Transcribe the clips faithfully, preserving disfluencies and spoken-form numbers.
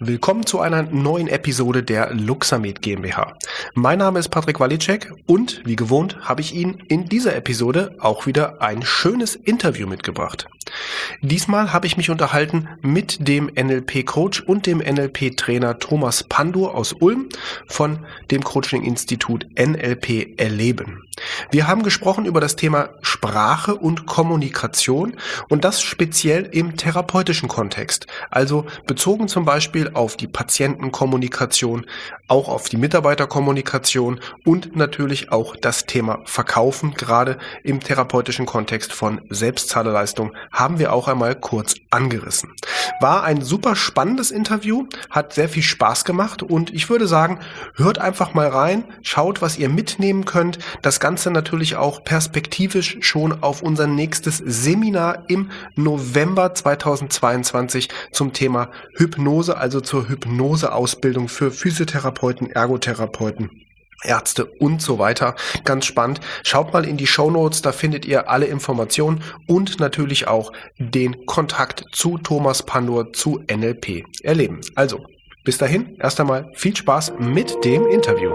Willkommen zu einer neuen Episode der Luxamed GmbH. Mein Name ist Patrick Walicek und wie gewohnt habe ich Ihnen in dieser Episode auch wieder ein schönes Interview mitgebracht. Diesmal habe ich mich unterhalten mit dem N L P-Coach und dem N L P-Trainer Thomas Pandur aus Ulm von dem Coaching-Institut N L P Erleben. Wir haben gesprochen über das Thema Sprache und Kommunikation und das speziell im therapeutischen Kontext, also bezogen zum Beispiel auf die Patientenkommunikation, auch auf die Mitarbeiterkommunikation und natürlich auch das Thema Verkaufen, gerade im therapeutischen Kontext von Selbstzahlerleistung, haben wir auch einmal kurz angerissen. War ein super spannendes Interview, hat sehr viel Spaß gemacht und ich würde sagen, hört einfach mal rein, schaut, was ihr mitnehmen könnt. Das Ganze natürlich auch perspektivisch schon auf unser nächstes Seminar im November zweitausendzweiundzwanzig zum Thema Hypnose, also zur Hypnoseausbildung für Physiotherapeuten, Ergotherapeuten, Ärzte und so weiter. Ganz spannend. Schaut mal in die Shownotes, da findet ihr alle Informationen und natürlich auch den Kontakt zu Thomas Pandur, zu N L P Erleben. Also, bis dahin, erst einmal viel Spaß mit dem Interview.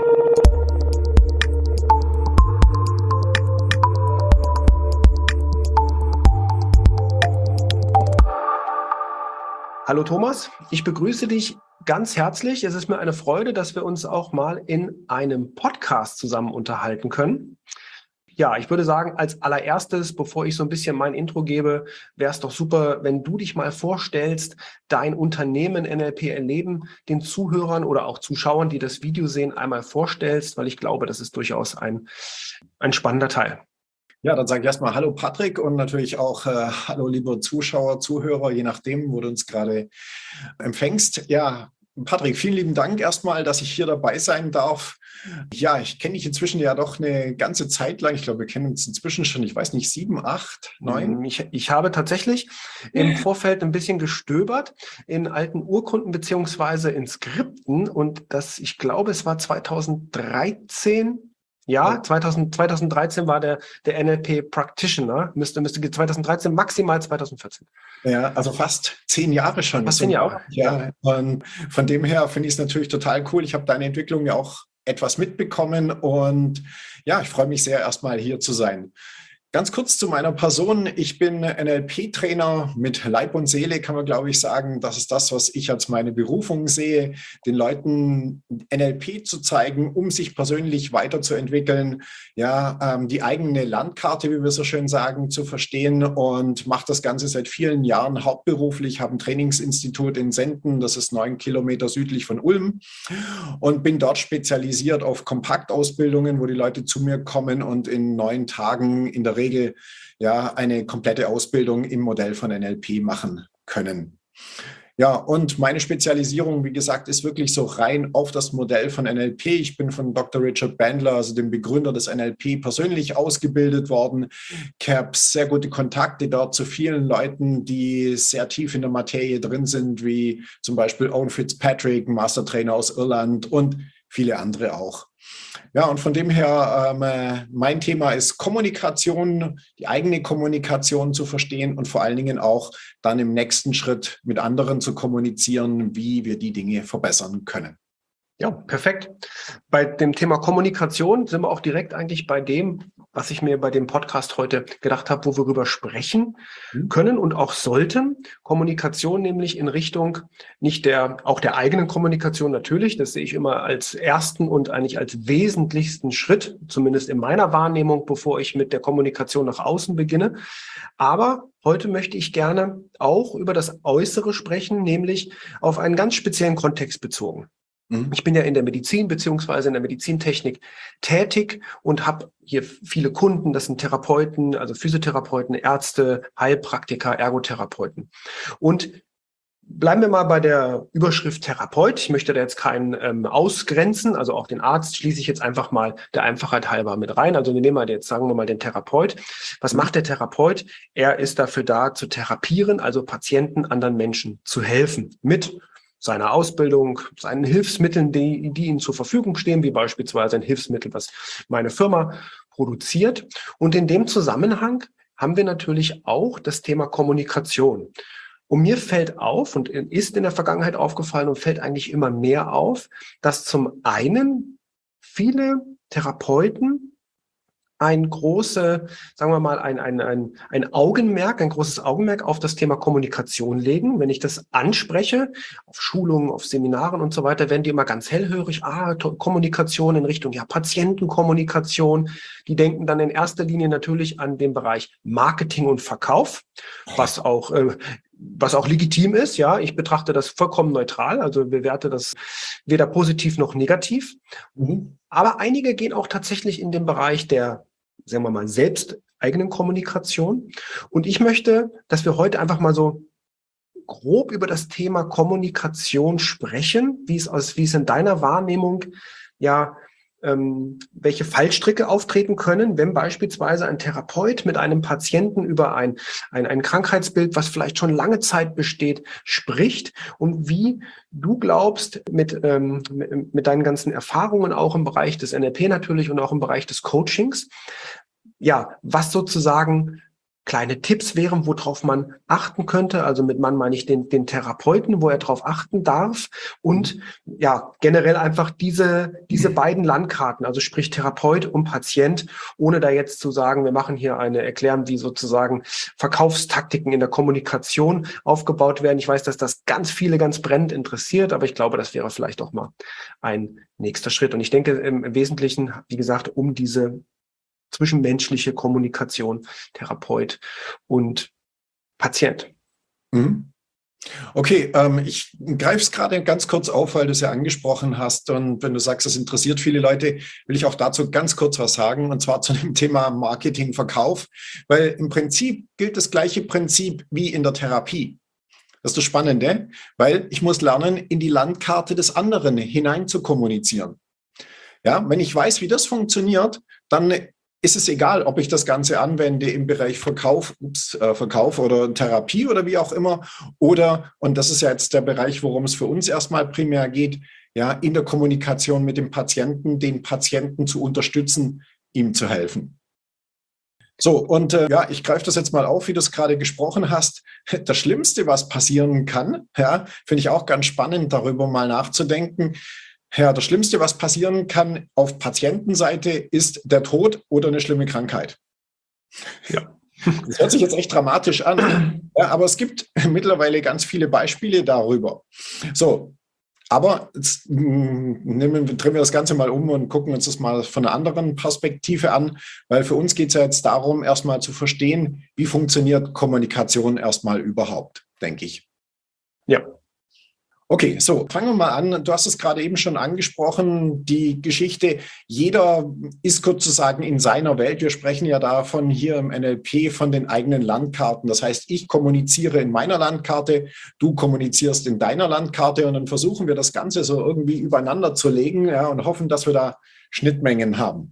Hallo Thomas, ich begrüße dich ganz herzlich. Es ist mir eine Freude, dass wir uns auch mal in einem Podcast zusammen unterhalten können. Ja, ich würde sagen, als allererstes, bevor ich so ein bisschen mein Intro gebe, wäre es doch super, wenn du dich mal vorstellst, dein Unternehmen N L P Erleben den Zuhörern oder auch Zuschauern, die das Video sehen, einmal vorstellst, weil ich glaube, das ist durchaus ein, ein spannender Teil. Ja, dann sage ich erstmal Hallo Patrick und natürlich auch äh, Hallo liebe Zuschauer, Zuhörer, je nachdem, wo du uns gerade empfängst. Ja, Patrick, vielen lieben Dank erstmal, dass ich hier dabei sein darf. Ja, ich kenne dich inzwischen ja doch eine ganze Zeit lang. Ich glaube, wir kennen uns inzwischen schon, ich weiß nicht, sieben, acht, neun. Ich, ich habe tatsächlich im Vorfeld ein bisschen gestöbert in alten Urkunden beziehungsweise in Skripten und das, ich glaube, es war zweitausenddreizehn. Ja, zweitausend, zweitausenddreizehn war der, der N L P Practitioner, müsste, müsste zweitausenddreizehn, maximal zweitausendvierzehn. Ja, also fast zehn Jahre schon. Fast zehn Jahre. Ja, und von dem her finde ich es natürlich total cool. Ich habe deine Entwicklung ja auch etwas mitbekommen und ja, ich freue mich sehr, erstmal hier zu sein. Ganz kurz zu meiner Person. Ich bin N L P-Trainer mit Leib und Seele, kann man, glaube ich, sagen. Das ist das, was ich als meine Berufung sehe, den Leuten N L P zu zeigen, um sich persönlich weiterzuentwickeln, ja, ähm, die eigene Landkarte, wie wir so schön sagen, zu verstehen und mache das Ganze seit vielen Jahren hauptberuflich, habe ein Trainingsinstitut in Senden, das ist neun Kilometer südlich von Ulm und bin dort spezialisiert auf Kompaktausbildungen, wo die Leute zu mir kommen und in neun Tagen in der Regel ja eine komplette Ausbildung im Modell von N L P machen können. Ja, und meine Spezialisierung, wie gesagt, ist wirklich so rein auf das Modell von N L P. Ich bin von Doktor Richard Bandler, also dem Begründer des N L P, persönlich ausgebildet worden. Ich habe sehr gute Kontakte dort zu vielen Leuten, die sehr tief in der Materie drin sind, wie zum Beispiel Owen Fitzpatrick, ein Mastertrainer aus Irland und viele andere auch. Ja, und von dem her, ähm, mein Thema ist Kommunikation, die eigene Kommunikation zu verstehen und vor allen Dingen auch dann im nächsten Schritt mit anderen zu kommunizieren, wie wir die Dinge verbessern können. Ja, perfekt. Bei dem Thema Kommunikation sind wir auch direkt eigentlich bei dem, was ich mir bei dem Podcast heute gedacht habe, wo wir darüber sprechen können und auch sollten. Kommunikation nämlich in Richtung nicht der, auch der eigenen Kommunikation natürlich, das sehe ich immer als ersten und eigentlich als wesentlichsten Schritt, zumindest in meiner Wahrnehmung, bevor ich mit der Kommunikation nach außen beginne. Aber heute möchte ich gerne auch über das Äußere sprechen, nämlich auf einen ganz speziellen Kontext bezogen. Ich bin ja in der Medizin beziehungsweise in der Medizintechnik tätig und habe hier viele Kunden, das sind Therapeuten, also Physiotherapeuten, Ärzte, Heilpraktiker, Ergotherapeuten. Und bleiben wir mal bei der Überschrift Therapeut. Ich möchte da jetzt keinen ähm, ausgrenzen, also auch den Arzt schließe ich jetzt einfach mal der Einfachheit halber mit rein. Also wir nehmen mal jetzt, sagen wir mal, den Therapeut. Was macht der Therapeut? Er ist dafür da, zu therapieren, also Patienten, anderen Menschen zu helfen mit seiner Ausbildung, seinen Hilfsmitteln, die, die ihnen zur Verfügung stehen, wie beispielsweise ein Hilfsmittel, was meine Firma produziert. Und in dem Zusammenhang haben wir natürlich auch das Thema Kommunikation. Und mir fällt auf und ist in der Vergangenheit aufgefallen und fällt eigentlich immer mehr auf, dass zum einen viele Therapeuten ein große, sagen wir mal, ein, ein, ein, ein Augenmerk, ein großes Augenmerk auf das Thema Kommunikation legen. Wenn ich das anspreche, auf Schulungen, auf Seminaren und so weiter, werden die immer ganz hellhörig, ah, Kommunikation in Richtung, ja, Patientenkommunikation. Die denken dann in erster Linie natürlich an den Bereich Marketing und Verkauf, was auch, äh, was auch legitim ist, ja. Ich betrachte das vollkommen neutral, also bewerte das weder positiv noch negativ. Mhm. Aber einige gehen auch tatsächlich in den Bereich der, sagen wir mal, selbsteigenen Kommunikation. Und ich möchte, dass wir heute einfach mal so grob über das Thema Kommunikation sprechen, wie es aus, wie es in deiner Wahrnehmung, ja, ähm, welche Fallstricke auftreten können, wenn beispielsweise ein Therapeut mit einem Patienten über ein, ein, ein Krankheitsbild, was vielleicht schon lange Zeit besteht, spricht und wie du glaubst, mit, ähm, mit, mit deinen ganzen Erfahrungen auch im Bereich des N L P natürlich und auch im Bereich des Coachings, ja, was sozusagen kleine Tipps wären, worauf man achten könnte. Also mit Mann meine ich den, den Therapeuten, wo er darauf achten darf. Und ja, generell einfach diese, diese beiden Landkarten, also sprich Therapeut und Patient, ohne da jetzt zu sagen, wir machen hier eine Erklärung, wie sozusagen Verkaufstaktiken in der Kommunikation aufgebaut werden. Ich weiß, dass das ganz viele ganz brennend interessiert, aber ich glaube, das wäre vielleicht auch mal ein nächster Schritt. Und ich denke im Wesentlichen, wie gesagt, um diese zwischenmenschliche Kommunikation, Therapeut und Patient. Mhm. Okay, ähm, ich greife es gerade ganz kurz auf, weil du es ja angesprochen hast. Und wenn du sagst, das interessiert viele Leute, will ich auch dazu ganz kurz was sagen, und zwar zu dem Thema Marketing, Verkauf, weil im Prinzip gilt das gleiche Prinzip wie in der Therapie. Das ist das Spannende, weil ich muss lernen, in die Landkarte des anderen hinein zu kommunizieren. Ja, wenn ich weiß, wie das funktioniert, dann ist es egal, ob ich das Ganze anwende im Bereich Verkauf, ups, äh, Verkauf oder Therapie oder wie auch immer. Oder, und das ist ja jetzt der Bereich, worum es für uns erstmal primär geht, ja, in der Kommunikation mit dem Patienten, den Patienten zu unterstützen, ihm zu helfen. So, und äh, ja, ich greife das jetzt mal auf, wie du es gerade gesprochen hast. Das Schlimmste, was passieren kann, ja, finde ich auch ganz spannend, darüber mal nachzudenken. Ja, das Schlimmste, was passieren kann auf Patientenseite, ist der Tod oder eine schlimme Krankheit. Ja, das hört sich jetzt echt dramatisch an, ja, aber es gibt mittlerweile ganz viele Beispiele darüber. So, aber jetzt nehmen, drehen wir das Ganze mal um und gucken uns das mal von einer anderen Perspektive an, weil für uns geht es ja jetzt darum, erstmal zu verstehen, wie funktioniert Kommunikation erstmal überhaupt, denke ich. Ja. Okay, so fangen wir mal an. Du hast es gerade eben schon angesprochen, die Geschichte, jeder ist sozusagen in seiner Welt. Wir sprechen ja davon hier im N L P von den eigenen Landkarten. Das heißt, ich kommuniziere in meiner Landkarte, du kommunizierst in deiner Landkarte und dann versuchen wir das Ganze so irgendwie übereinander zu legen, ja, und hoffen, dass wir da Schnittmengen haben.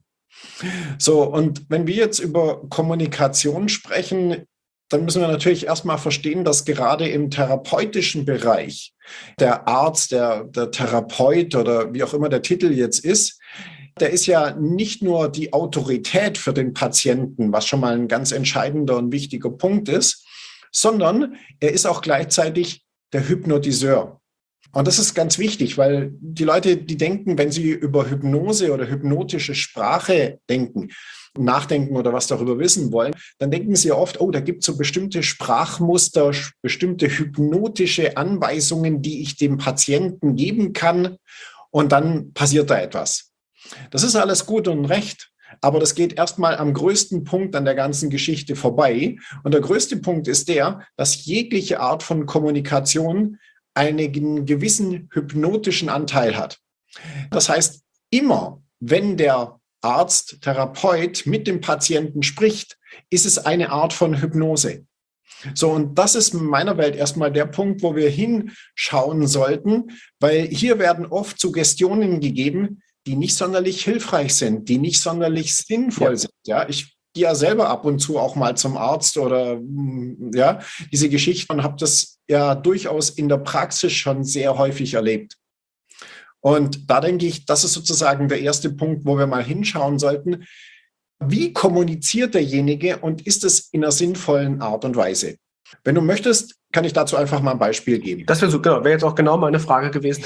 So, und wenn wir jetzt über Kommunikation sprechen, dann müssen wir natürlich erstmal verstehen, dass gerade im therapeutischen Bereich der Arzt, der, der Therapeut oder wie auch immer der Titel jetzt ist, der ist ja nicht nur die Autorität für den Patienten, was schon mal ein ganz entscheidender und wichtiger Punkt ist, sondern er ist auch gleichzeitig der Hypnotiseur. Und das ist ganz wichtig, weil die Leute, die denken, wenn sie über Hypnose oder hypnotische Sprache denken, nachdenken oder was darüber wissen wollen, dann denken sie oft, oh, da gibt es so bestimmte Sprachmuster, bestimmte hypnotische Anweisungen, die ich dem Patienten geben kann und dann passiert da etwas. Das ist alles gut und recht, aber das geht erstmal am größten Punkt an der ganzen Geschichte vorbei. Und der größte Punkt ist der, dass jegliche Art von Kommunikation einen gewissen hypnotischen Anteil hat. Das heißt, immer wenn der Arzt, Therapeut mit dem Patienten spricht, ist es eine Art von Hypnose. So, und das ist in meiner Welt erstmal der Punkt, wo wir hinschauen sollten, weil hier werden oft Suggestionen gegeben, die nicht sonderlich hilfreich sind, die nicht sonderlich sinnvoll ja. sind. Ja, ich gehe ja selber ab und zu auch mal zum Arzt oder ja, diese Geschichte und habe das ja durchaus in der Praxis schon sehr häufig erlebt. Und da denke ich, das ist sozusagen der erste Punkt, wo wir mal hinschauen sollten. Wie kommuniziert derjenige und ist es in einer sinnvollen Art und Weise? Wenn du möchtest, kann ich dazu einfach mal ein Beispiel geben. Das wäre so, genau, wäre jetzt auch genau meine Frage gewesen.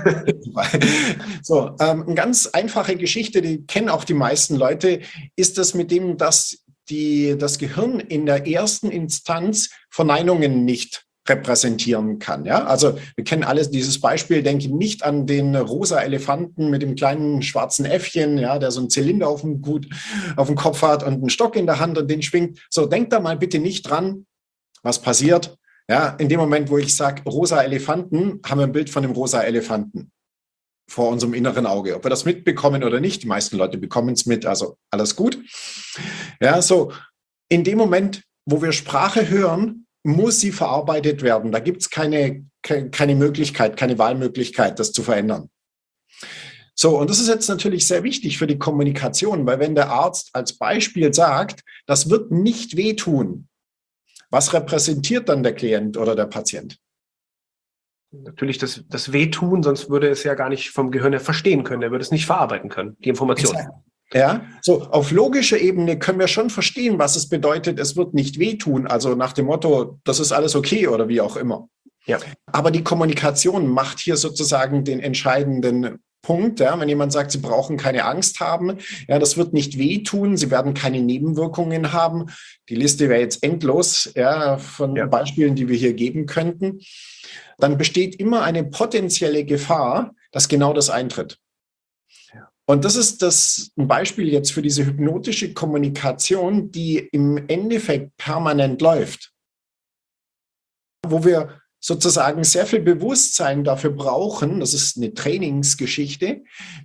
So, ähm, eine ganz einfache Geschichte, die kennen auch die meisten Leute, ist das mit dem, dass die, das Gehirn in der ersten Instanz Verneinungen nicht repräsentieren kann. Ja? Also wir kennen alles dieses Beispiel, denke nicht an den rosa Elefanten mit dem kleinen schwarzen Äffchen, ja, der so einen Zylinder auf dem, Gut, auf dem Kopf hat und einen Stock in der Hand und den schwingt. So, denkt da mal bitte nicht dran, was passiert. Ja, in dem Moment, wo ich sage, rosa Elefanten, haben wir ein Bild von dem rosa Elefanten vor unserem inneren Auge. Ob wir das mitbekommen oder nicht, die meisten Leute bekommen es mit, also alles gut. Ja, so in dem Moment, wo wir Sprache hören, muss sie verarbeitet werden. Da gibt es keine, keine Möglichkeit, keine Wahlmöglichkeit, das zu verändern. So, und das ist jetzt natürlich sehr wichtig für die Kommunikation, weil wenn der Arzt als Beispiel sagt, das wird nicht wehtun, was repräsentiert dann der Klient oder der Patient? Natürlich das, das Wehtun, sonst würde es ja gar nicht vom Gehirn her verstehen können. Er würde es nicht verarbeiten können, die Information. Ja, so auf logischer Ebene können wir schon verstehen, was es bedeutet, es wird nicht wehtun. Also nach dem Motto, das ist alles okay oder wie auch immer. Ja. Aber die Kommunikation macht hier sozusagen den entscheidenden Punkt. Ja, wenn jemand sagt, sie brauchen keine Angst haben, ja, das wird nicht wehtun, sie werden keine Nebenwirkungen haben. Die Liste wäre jetzt endlos, ja, von ja. Beispielen, die wir hier geben könnten. Dann besteht immer eine potenzielle Gefahr, dass genau das eintritt. Ja. Und das ist das ein Beispiel jetzt für diese hypnotische Kommunikation, die im Endeffekt permanent läuft, wo wir sozusagen sehr viel Bewusstsein dafür brauchen, das ist eine Trainingsgeschichte,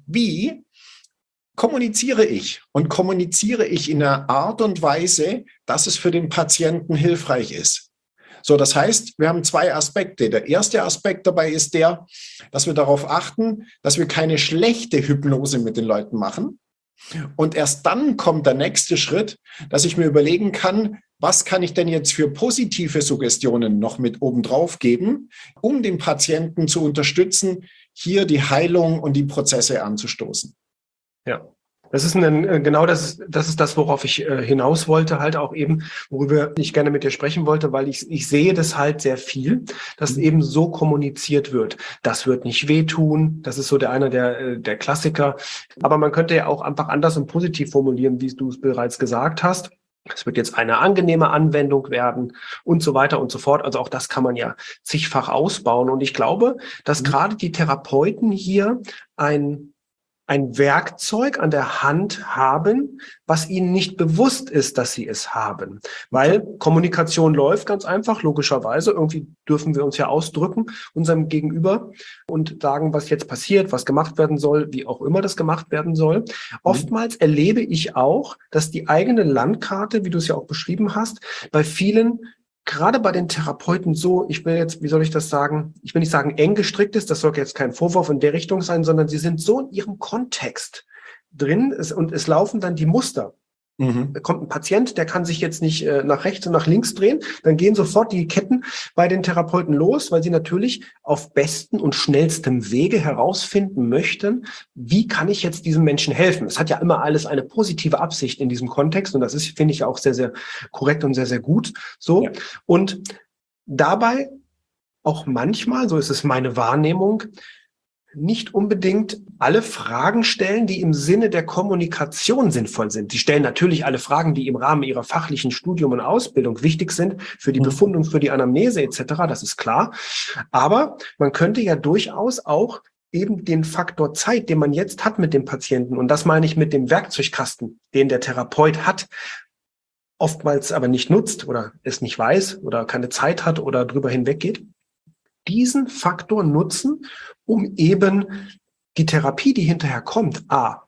wie kommuniziere ich und kommuniziere ich in einer Art und Weise, dass es für den Patienten hilfreich ist. So, das heißt, wir haben zwei Aspekte. Der erste Aspekt dabei ist der, dass wir darauf achten, dass wir keine schlechte Hypnose mit den Leuten machen. Und erst dann kommt der nächste Schritt, dass ich mir überlegen kann, was kann ich denn jetzt für positive Suggestionen noch mit oben drauf geben, um den Patienten zu unterstützen, hier die Heilung und die Prozesse anzustoßen. Ja. Das ist ein, genau das, das ist das, worauf ich äh, hinaus wollte, halt auch eben, worüber ich gerne mit dir sprechen wollte, weil ich, ich sehe das halt sehr viel, dass mhm. eben so kommuniziert wird. Das wird nicht wehtun, das ist so der einer der, der Klassiker. Aber man könnte ja auch einfach anders und positiv formulieren, wie du es bereits gesagt hast. Es wird jetzt eine angenehme Anwendung werden und so weiter und so fort. Also auch das kann man ja zigfach ausbauen. Und ich glaube, dass mhm. gerade die Therapeuten hier ein ein Werkzeug an der Hand haben, was ihnen nicht bewusst ist, dass sie es haben. Weil Kommunikation läuft ganz einfach, logischerweise. Irgendwie dürfen wir uns ja ausdrücken, unserem Gegenüber, und sagen, was jetzt passiert, was gemacht werden soll, wie auch immer das gemacht werden soll. Oftmals erlebe ich auch, dass die eigene Landkarte, wie du es ja auch beschrieben hast, bei vielen, gerade bei den Therapeuten so, ich will jetzt, wie soll ich das sagen, ich will nicht sagen eng gestrickt ist, das soll jetzt kein Vorwurf in der Richtung sein, sondern sie sind so in ihrem Kontext drin und es laufen dann die Muster. Mhm. Da kommt ein Patient, der kann sich jetzt nicht äh, nach rechts und nach links drehen, dann gehen sofort die Ketten bei den Therapeuten los, weil sie natürlich auf besten und schnellstem Wege herausfinden möchten, wie kann ich jetzt diesem Menschen helfen. Es hat ja immer alles eine positive Absicht in diesem Kontext und das ist, finde ich, auch sehr, sehr korrekt und sehr, sehr gut so. Ja. Und dabei auch manchmal, so ist es meine Wahrnehmung, nicht unbedingt alle Fragen stellen, die im Sinne der Kommunikation sinnvoll sind. Sie stellen natürlich alle Fragen, die im Rahmen ihrer fachlichen Studium und Ausbildung wichtig sind, für die Befundung, für die Anamnese et cetera, das ist klar. Aber man könnte ja durchaus auch eben den Faktor Zeit, den man jetzt hat mit dem Patienten, und das meine ich mit dem Werkzeugkasten, den der Therapeut hat, oftmals aber nicht nutzt oder es nicht weiß oder keine Zeit hat oder drüber hinweggeht, diesen Faktor nutzen, um eben die Therapie, die hinterher kommt, a,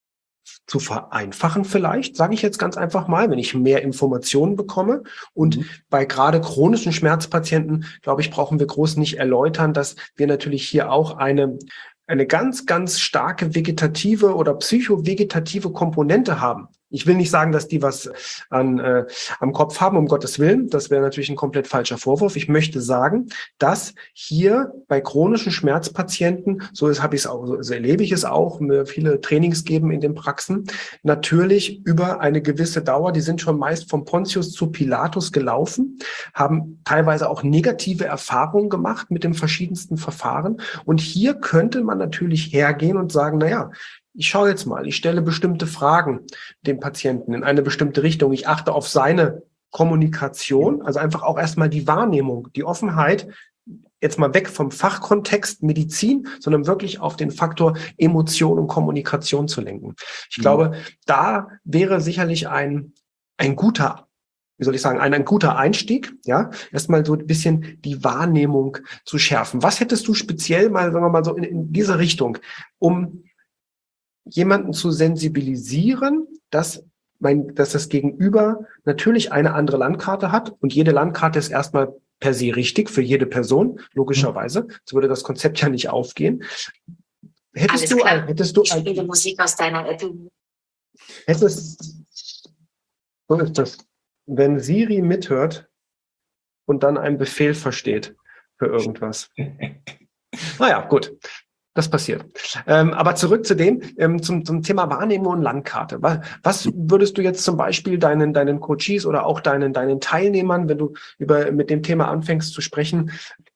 zu vereinfachen vielleicht, sage ich jetzt ganz einfach mal, wenn ich mehr Informationen bekomme. Und mhm. bei gerade chronischen Schmerzpatienten, glaube ich, brauchen wir groß nicht erläutern, dass wir natürlich hier auch eine eine ganz, ganz starke vegetative oder psychovegetative Komponente haben. Ich will nicht sagen, dass die was an, äh, am Kopf haben, um Gottes Willen. Das wäre natürlich ein komplett falscher Vorwurf. Ich möchte sagen, dass hier bei chronischen Schmerzpatienten, so ist, habe ich es auch, so erlebe ich es auch, mir viele Trainings geben in den Praxen, natürlich über eine gewisse Dauer, die sind schon meist vom Pontius zu Pilatus gelaufen, haben teilweise auch negative Erfahrungen gemacht mit den verschiedensten Verfahren. Und hier könnte man natürlich hergehen und sagen, na ja, ich schaue jetzt mal, ich stelle bestimmte Fragen dem Patienten in eine bestimmte Richtung. Ich achte auf seine Kommunikation, also einfach auch erstmal die Wahrnehmung, die Offenheit, jetzt mal weg vom Fachkontext Medizin, sondern wirklich auf den Faktor Emotion und Kommunikation zu lenken. Ich mhm. glaube, da wäre sicherlich ein, ein guter, wie soll ich sagen, ein, ein guter Einstieg, ja, erstmal so ein bisschen die Wahrnehmung zu schärfen. Was hättest du speziell mal, sagen wir mal so in, in diese Richtung, um jemanden zu sensibilisieren, dass mein, dass das Gegenüber natürlich eine andere Landkarte hat und jede Landkarte ist erstmal per se richtig für jede Person, logischerweise. So würde das Konzept ja nicht aufgehen. Hättest Alles du, klar. ein, hättest du ich spiele ein, Musik aus deiner App. Hättest, so ist das. Wenn Siri mithört und dann einen Befehl versteht für irgendwas. Naja, gut. Das passiert. Ähm, aber zurück zu dem, ähm, zum, zum Thema Wahrnehmung und Landkarte. Was, was würdest du jetzt zum Beispiel deinen, deinen Coaches oder auch deinen, deinen Teilnehmern, wenn du über, mit dem Thema anfängst zu sprechen,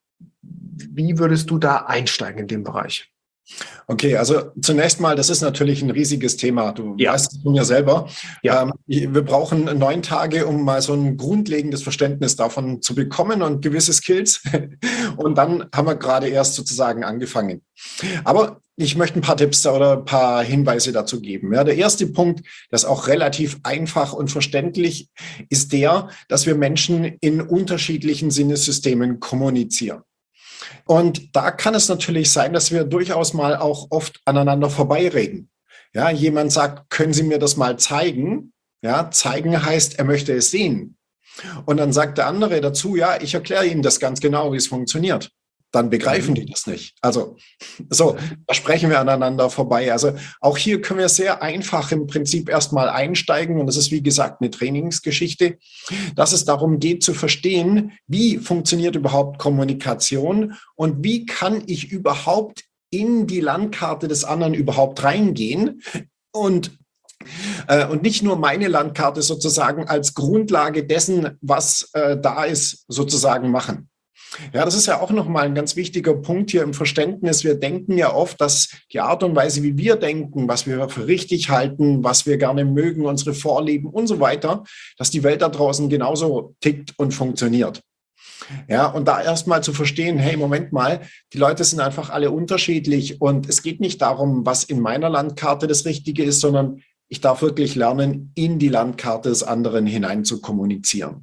wie würdest du da einsteigen in dem Bereich? Okay, also zunächst mal, das ist natürlich ein riesiges Thema. Du ja. weißt es von mir selber. Ja. Ähm, wir brauchen neun Tage, um mal so ein grundlegendes Verständnis davon zu bekommen und gewisse Skills. Und dann haben wir gerade erst sozusagen angefangen. Aber ich möchte ein paar Tipps oder ein paar Hinweise dazu geben. Ja, der erste Punkt, das ist auch relativ einfach und verständlich, ist der, dass wir Menschen in unterschiedlichen Sinnesystemen kommunizieren. Und da kann es natürlich sein, dass wir durchaus mal auch oft aneinander vorbeireden. Ja, jemand sagt, können Sie mir das mal zeigen? Ja, zeigen heißt, er möchte es sehen. Und dann sagt der andere dazu, ja, ich erkläre Ihnen das ganz genau, wie es funktioniert. Dann begreifen die das nicht. Also so, da sprechen wir aneinander vorbei. Also auch hier können wir sehr einfach im Prinzip erstmal einsteigen. Und das ist, wie gesagt, eine Trainingsgeschichte, dass es darum geht zu verstehen, wie funktioniert überhaupt Kommunikation und wie kann ich überhaupt in die Landkarte des anderen überhaupt reingehen und äh, und nicht nur meine Landkarte sozusagen als Grundlage dessen, was äh, da ist, sozusagen machen. Ja, das ist ja auch nochmal ein ganz wichtiger Punkt hier im Verständnis. Wir denken ja oft, dass die Art und Weise, wie wir denken, was wir für richtig halten, was wir gerne mögen, unsere Vorlieben und so weiter, dass die Welt da draußen genauso tickt und funktioniert. Ja, und da erstmal zu verstehen, hey, Moment mal, die Leute sind einfach alle unterschiedlich und es geht nicht darum, was in meiner Landkarte das Richtige ist, sondern ich darf wirklich lernen, in die Landkarte des anderen hinein zu kommunizieren.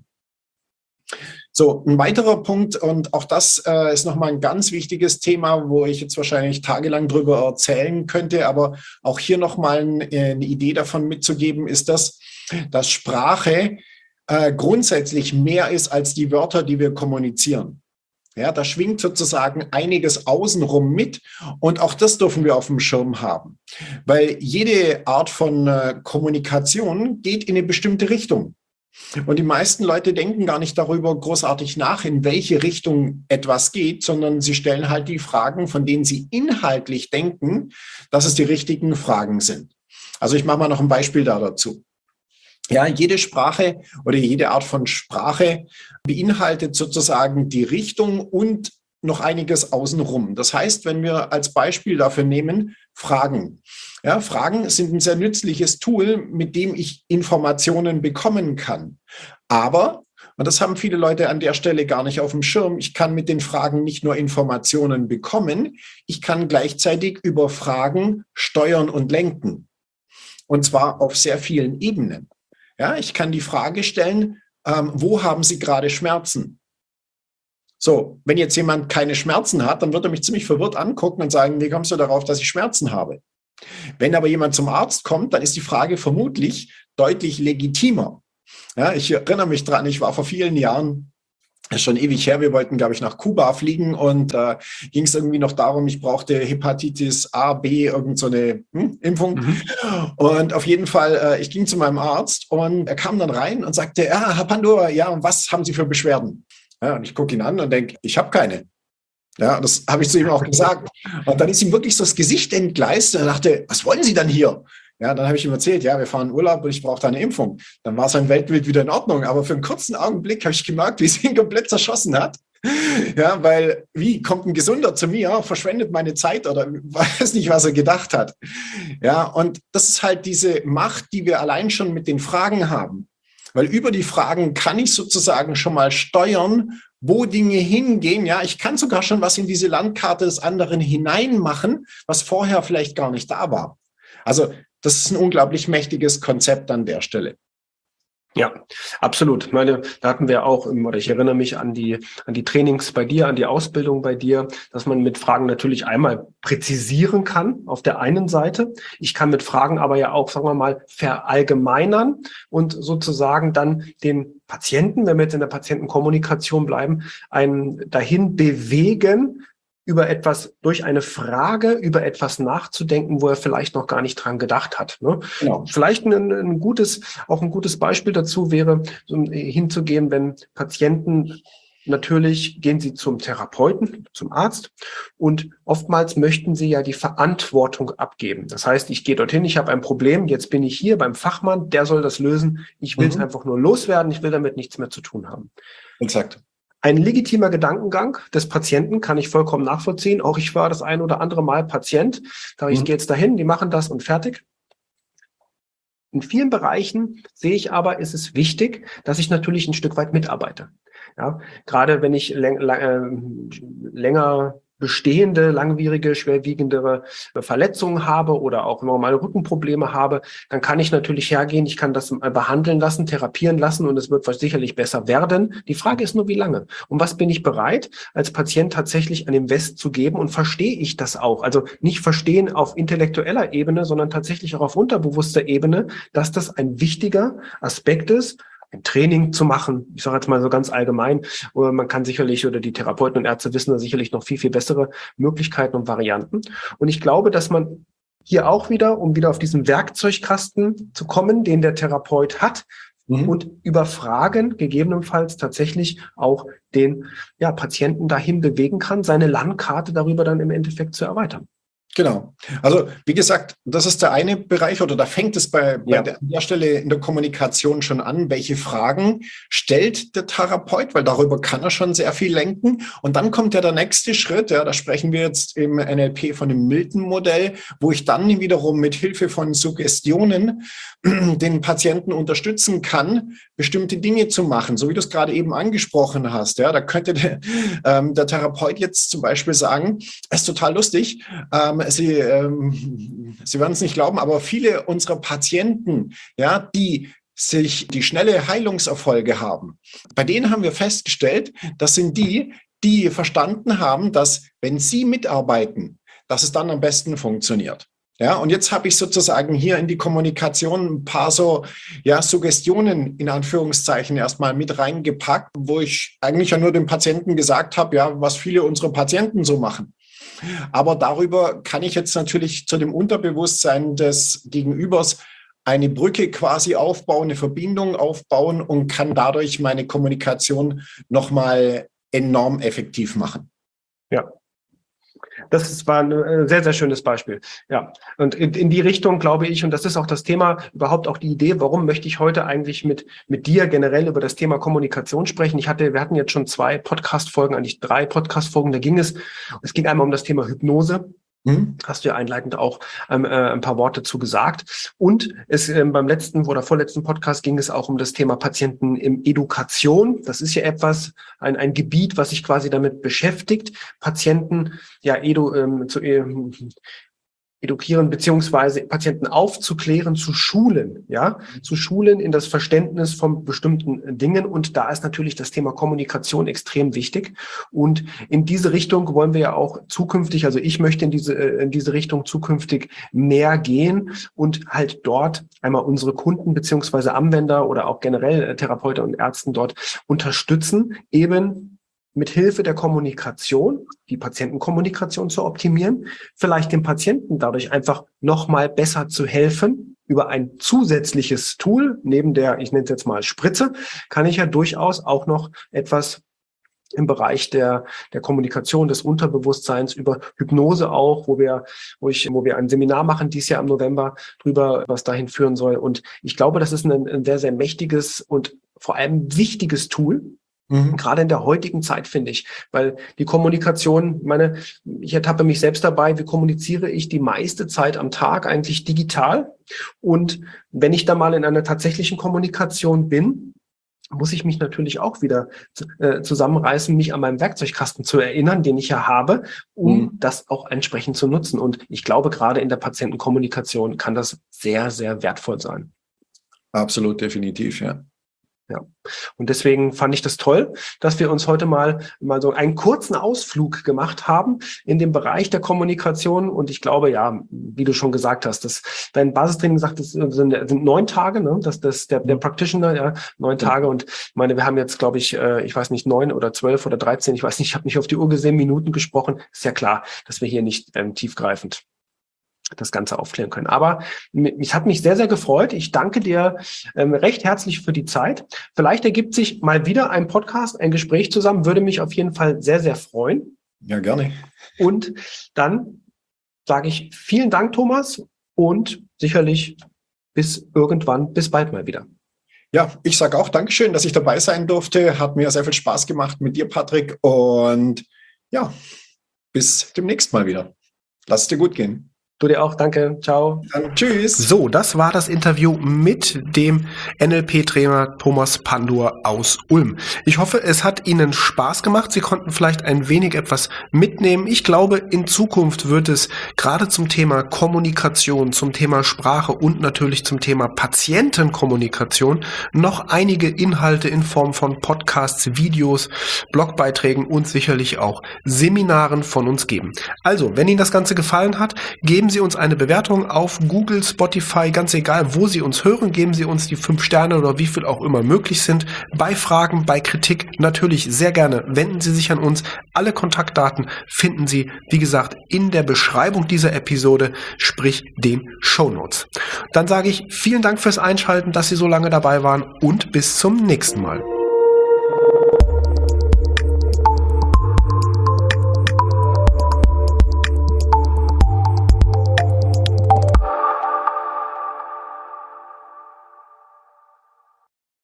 So, ein weiterer Punkt, und auch das äh, ist nochmal ein ganz wichtiges Thema, wo ich jetzt wahrscheinlich tagelang drüber erzählen könnte, aber auch hier nochmal ein, äh, eine Idee davon mitzugeben, ist das, dass Sprache äh, grundsätzlich mehr ist als die Wörter, die wir kommunizieren. Ja, da schwingt sozusagen einiges außenrum mit und auch das dürfen wir auf dem Schirm haben, weil jede Art von äh, Kommunikation geht in eine bestimmte Richtung. Und die meisten Leute denken gar nicht darüber großartig nach, in welche Richtung etwas geht, sondern sie stellen halt die Fragen, von denen sie inhaltlich denken, dass es die richtigen Fragen sind. Also ich mache mal noch ein Beispiel da dazu. Ja, jede Sprache oder jede Art von Sprache beinhaltet sozusagen die Richtung und noch einiges außenrum. Das heißt, wenn wir als Beispiel dafür nehmen, Fragen. Ja, Fragen sind ein sehr nützliches Tool, mit dem ich Informationen bekommen kann. Aber, und das haben viele Leute an der Stelle gar nicht auf dem Schirm, ich kann mit den Fragen nicht nur Informationen bekommen, ich kann gleichzeitig über Fragen steuern und lenken. Und zwar auf sehr vielen Ebenen. Ja, ich kann die Frage stellen, ähm, wo haben Sie gerade Schmerzen? So, wenn jetzt jemand keine Schmerzen hat, dann wird er mich ziemlich verwirrt angucken und sagen, wie kommst du darauf, dass ich Schmerzen habe? Wenn aber jemand zum Arzt kommt, dann ist die Frage vermutlich deutlich legitimer. Ja, ich erinnere mich dran, ich war vor vielen Jahren Das ist schon ewig her. Wir wollten, glaube ich, nach Kuba fliegen und da äh, ging es irgendwie noch darum, ich brauchte Hepatitis A, B, irgend so eine hm, Impfung. Mhm. Und auf jeden Fall, äh, ich ging zu meinem Arzt und er kam dann rein und sagte, ja, Herr Pandora, ja, was haben Sie für Beschwerden? Ja, und ich gucke ihn an und denke, ich habe keine. Ja, das habe ich zu ihm auch gesagt. Und dann ist ihm wirklich so das Gesicht entgleist und er dachte, was wollen Sie dann hier? Ja, dann habe ich ihm erzählt, ja, wir fahren in Urlaub und ich brauche da eine Impfung. Dann war sein Weltbild wieder in Ordnung. Aber für einen kurzen Augenblick habe ich gemerkt, wie es ihn komplett zerschossen hat. Ja, weil wie kommt ein Gesunder zu mir, verschwendet meine Zeit oder weiß nicht, was er gedacht hat. Ja, und das ist halt diese Macht, die wir allein schon mit den Fragen haben. Weil über die Fragen kann ich sozusagen schon mal steuern, wo Dinge hingehen. Ja, ich kann sogar schon was in diese Landkarte des anderen hineinmachen, was vorher vielleicht gar nicht da war. Also das ist ein unglaublich mächtiges Konzept an der Stelle. Ja, absolut. Ich meine, da hatten wir auch, oder ich erinnere mich an die, an die Trainings bei dir, an die Ausbildung bei dir, dass man mit Fragen natürlich einmal präzisieren kann auf der einen Seite. Ich kann mit Fragen aber ja auch, sagen wir mal, verallgemeinern und sozusagen dann den Patienten, wenn wir jetzt in der Patientenkommunikation bleiben, einen dahin bewegen, über etwas, durch eine Frage, über etwas nachzudenken, wo er vielleicht noch gar nicht dran gedacht hat. Ne? Genau. Vielleicht ein, ein gutes, auch ein gutes Beispiel dazu wäre, so hinzugehen, wenn Patienten, natürlich gehen sie zum Therapeuten, zum Arzt und oftmals möchten sie ja die Verantwortung abgeben. Das heißt, ich gehe dorthin, ich habe ein Problem, jetzt bin ich hier beim Fachmann, der soll das lösen. Ich will es mhm. einfach nur loswerden, ich will damit nichts mehr zu tun haben. Exakt. Ein legitimer Gedankengang des Patienten kann ich vollkommen nachvollziehen. Auch ich war das ein oder andere Mal Patient. Da ich mhm. gehe jetzt dahin, die machen das und fertig. In vielen Bereichen sehe ich aber, ist es wichtig, dass ich natürlich ein Stück weit mitarbeite. Ja, gerade wenn ich läng, lang, länger bestehende, langwierige, schwerwiegendere Verletzungen habe oder auch normale Rückenprobleme habe, dann kann ich natürlich hergehen, ich kann das behandeln lassen, therapieren lassen und es wird sicherlich besser werden. Die Frage ist nur, wie lange? Und was bin ich bereit, als Patient tatsächlich an Invest zu geben und verstehe ich das auch? Also nicht verstehen auf intellektueller Ebene, sondern tatsächlich auch auf unterbewusster Ebene, dass das ein wichtiger Aspekt ist, ein Training zu machen. Ich sage jetzt mal so ganz allgemein, oder man kann sicherlich, oder die Therapeuten und Ärzte wissen da sicherlich noch viel, viel bessere Möglichkeiten und Varianten. Und ich glaube, dass man hier auch wieder, um wieder auf diesen Werkzeugkasten zu kommen, den der Therapeut hat, mhm. und über Fragen gegebenenfalls tatsächlich auch den ja, Patienten dahin bewegen kann, seine Landkarte darüber dann im Endeffekt zu erweitern. Genau. Also wie gesagt, das ist der eine Bereich oder da fängt es bei, bei ja. der, an der Stelle in der Kommunikation schon an, welche Fragen stellt der Therapeut, weil darüber kann er schon sehr viel lenken. Und dann kommt ja der nächste Schritt, ja, da sprechen wir jetzt im N L P von dem Milton-Modell, wo ich dann wiederum mit Hilfe von Suggestionen den Patienten unterstützen kann, bestimmte Dinge zu machen, so wie du es gerade eben angesprochen hast. Ja, da könnte der, ähm, der Therapeut jetzt zum Beispiel sagen, es ist total lustig, ähm, Sie, ähm, Sie werden es nicht glauben, aber viele unserer Patienten, ja, die sich die schnelle Heilungserfolge haben, bei denen haben wir festgestellt, das sind die, die verstanden haben, dass wenn sie mitarbeiten, dass es dann am besten funktioniert. Ja, und jetzt habe ich sozusagen hier in die Kommunikation ein paar so ja, Suggestionen in Anführungszeichen erstmal mit reingepackt, wo ich eigentlich ja nur dem Patienten gesagt habe, ja, was viele unserer Patienten so machen. Aber darüber kann ich jetzt natürlich zu dem Unterbewusstsein des Gegenübers eine Brücke quasi aufbauen, eine Verbindung aufbauen und kann dadurch meine Kommunikation nochmal enorm effektiv machen. Ja. Das ist, war ein sehr, sehr schönes Beispiel. Ja, und in, in die Richtung glaube ich, und das ist auch das Thema, überhaupt auch die Idee, warum möchte ich heute eigentlich mit mit dir generell über das Thema Kommunikation sprechen. Ich hatte, wir hatten jetzt schon zwei Podcast-Folgen, eigentlich drei Podcast-Folgen, da ging es, es ging einmal um das Thema Hypnose. Hm? Hast du ja einleitend auch ähm, äh, ein paar Worte zu gesagt. Und es ähm, beim letzten oder vorletzten Podcast ging es auch um das Thema Patienten im Education. Das ist ja etwas, ein, ein Gebiet, was sich quasi damit beschäftigt, Patienten ja edu, ähm, zu, ähm, edukieren beziehungsweise Patienten aufzuklären, zu schulen, ja, zu schulen in das Verständnis von bestimmten Dingen. Und da ist natürlich das Thema Kommunikation extrem wichtig. Und in diese Richtung wollen wir ja auch zukünftig, also ich möchte in diese, in diese Richtung zukünftig mehr gehen und halt dort einmal unsere Kunden beziehungsweise Anwender oder auch generell Therapeuten und Ärzten dort unterstützen, eben mit Hilfe der Kommunikation, die Patientenkommunikation zu optimieren, vielleicht dem Patienten dadurch einfach nochmal besser zu helfen. Über ein zusätzliches Tool, neben der, ich nenne es jetzt mal Spritze, kann ich ja durchaus auch noch etwas im Bereich der, der Kommunikation, des Unterbewusstseins, über Hypnose auch, wo wir, wo ich, wo wir ein Seminar machen, dieses Jahr im November, drüber, was dahin führen soll. Und ich glaube, das ist ein, ein sehr, sehr mächtiges und vor allem wichtiges Tool. Mhm. Gerade in der heutigen Zeit, finde ich, weil die Kommunikation, meine, ich ertappe mich selbst dabei, wie kommuniziere ich die meiste Zeit am Tag eigentlich digital? Und wenn ich da mal in einer tatsächlichen Kommunikation bin, muss ich mich natürlich auch wieder äh, zusammenreißen, mich an meinem Werkzeugkasten zu erinnern, den ich ja habe, um mhm. das auch entsprechend zu nutzen. Und ich glaube, gerade in der Patientenkommunikation kann das sehr, sehr wertvoll sein. Absolut, definitiv, ja. Ja, und deswegen fand ich das toll, dass wir uns heute mal mal so einen kurzen Ausflug gemacht haben in dem Bereich der Kommunikation. Und ich glaube, ja, wie du schon gesagt hast, dass dein Basistraining sagt, das sind, sind neun Tage, ne? Das, das der, der Practitioner, ja, neun Tage. Und ich meine, wir haben jetzt, glaube ich, äh, ich weiß nicht, neun oder zwölf oder dreizehn, ich weiß nicht, ich habe nicht auf die Uhr gesehen, Minuten gesprochen. Ist ja klar, dass wir hier nicht ähm, tiefgreifend das Ganze aufklären können. Aber es hat mich sehr, sehr gefreut. Ich danke dir ähm, recht herzlich für die Zeit. Vielleicht ergibt sich mal wieder ein Podcast, ein Gespräch zusammen. Würde mich auf jeden Fall sehr, sehr freuen. Ja, gerne. Und dann sage ich vielen Dank, Thomas, und sicherlich bis irgendwann, bis bald mal wieder. Ja, ich sage auch Dankeschön, dass ich dabei sein durfte. Hat mir sehr viel Spaß gemacht mit dir, Patrick. Und ja, bis demnächst mal wieder. Lass es dir gut gehen. Du dir auch, danke, ciao. Dann tschüss. So, das war das Interview mit dem N L P-Trainer Thomas Pandur aus Ulm. Ich hoffe, es hat Ihnen Spaß gemacht. Sie konnten vielleicht ein wenig etwas mitnehmen. Ich glaube, in Zukunft wird es gerade zum Thema Kommunikation, zum Thema Sprache und natürlich zum Thema Patientenkommunikation noch einige Inhalte in Form von Podcasts, Videos, Blogbeiträgen und sicherlich auch Seminaren von uns geben. Also, wenn Ihnen das Ganze gefallen hat, geben Sie uns eine Bewertung auf Google, Spotify, ganz egal, wo Sie uns hören, geben Sie uns die fünf Sterne oder wie viel auch immer möglich sind. Bei Fragen, bei Kritik natürlich sehr gerne wenden Sie sich an uns. Alle Kontaktdaten finden Sie, wie gesagt, in der Beschreibung dieser Episode, sprich den Shownotes. Dann sage ich vielen Dank fürs Einschalten, dass Sie so lange dabei waren und bis zum nächsten Mal.